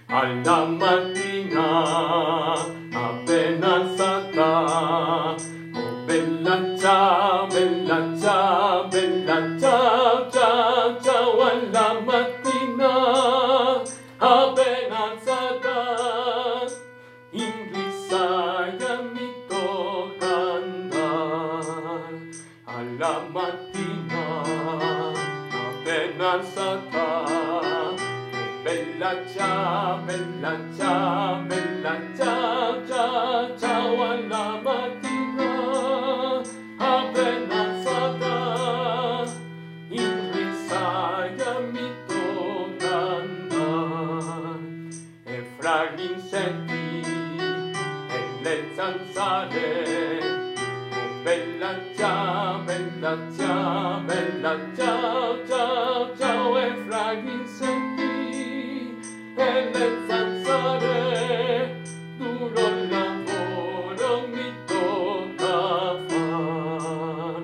alla mattina appena alzata. Oh bella ciao, bella ciao, bella ciao, ciao, ciao, alla mattina appena alzata. In risaia mi tocca andare alla mattina appena alzata. Bella ciao, bella ciao, bella ciao, ciao, ciao, alla mattina appena alzata. In risaia mi tocca andare e fra gli insetti e le zanzare. Oh bella ciao, bella ciao, bella ciao, ciao, ciao, e fra gli insetti e le zanzare duro lavoro mi tocca far.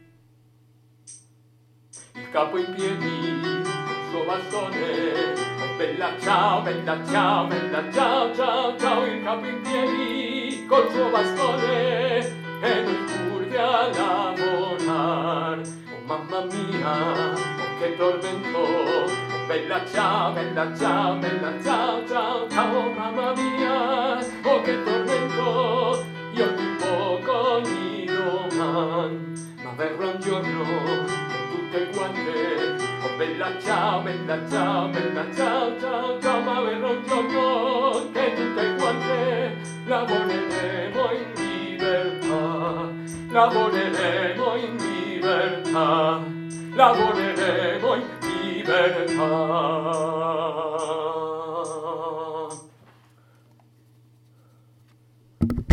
Il capo in piedi col suo bastone. Oh bella ciao, bella ciao, bella ciao, ciao, ciao, il capo in piedi col suo bastone e noi curvi a lavorar. Oh mamma mia, oh che tormento. Oh bella ciao, bella ciao, bella ciao, ciao, ciao, oh mamma mia, oh che tormento. Io ti poco ogni domani, ma verrà un giorno con tutte quante. Oh bella ciao, bella ciao, bella ciao, ciao, ciao, ma verrà un giorno che tutte quante lavoreremo in libertà, lavoreremo in libertà, lavoreremo in libertà.